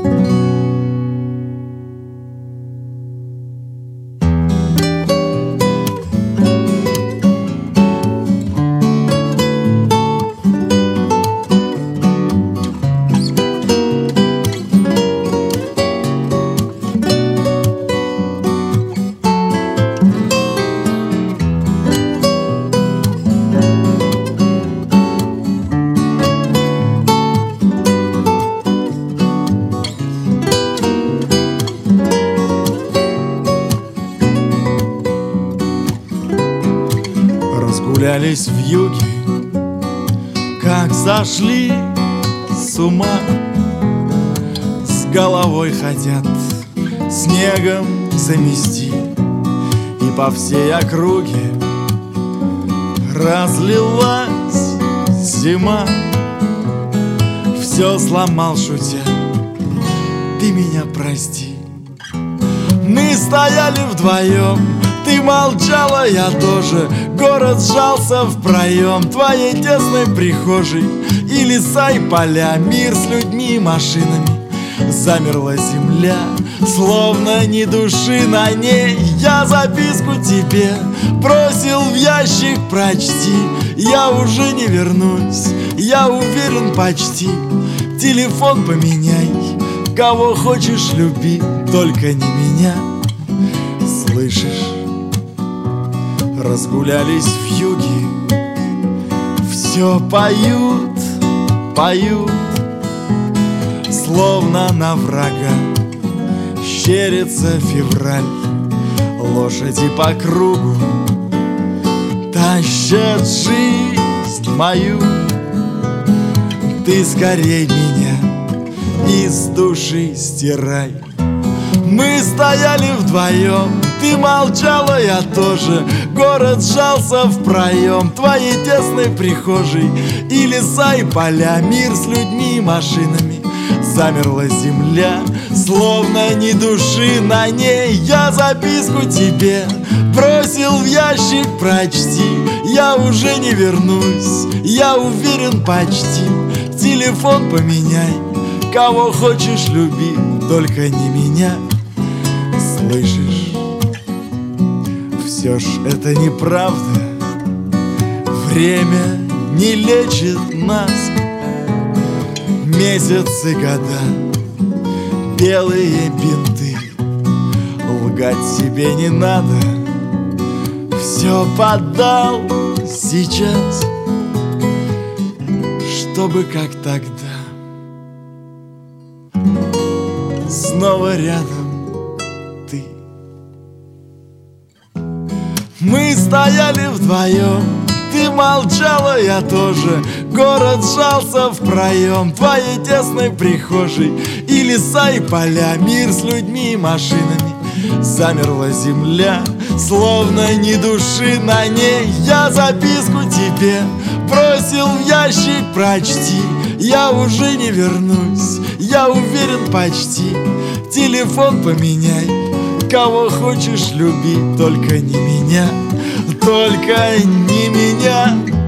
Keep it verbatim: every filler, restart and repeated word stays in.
Разгулялись в юге, как сошли с ума, с головой хотят снегом замести, и по всей округе разлилась зима. Все сломал, шутя, ты меня прости. Мы стояли вдвоем, ты молчала, я тоже. Город сжался в проем твоей тесной прихожей, и леса, и поля, мир с людьми и машинами. Замерла земля, словно ни души на ней. Я записку тебе бросил в ящик, прочти. Я уже не вернусь, я уверен почти. Телефон поменяй, кого хочешь люби, только не меня. Слышишь? Разгулялись в юге, все поют, поют, словно на врага щерится февраль. Лошади по кругу тащат жизнь мою. Ты скорей меня из души стирай. Мы стояли вдвоем, ты молчала, я тоже. Город сжался в проем твоей тесной прихожей, и леса, и поля, мир с людьми и машинами. Замерла земля, словно ни души на ней. Я записку тебе бросил в ящик, прочти. Я уже не вернусь, я уверен почти. Телефон поменяй, кого хочешь люби, только не меня. Слышишь? Все ж это неправда. Время не лечит нас. Месяцы, года, белые бинты. Лгать себе не надо. Все поддал сейчас, чтобы как тогда снова рядом ты. Мы стояли вдвоем, ты молчала, я тоже. Город сжался в проем твоей тесной прихожей, и леса, и поля, мир с людьми и машинами. Замерла земля, словно ни души на ней. Я записку тебе бросил в ящик, прочти. Я уже не вернусь, я уверен почти. Телефон поменяй, кого хочешь люби, только не меня, только не меня.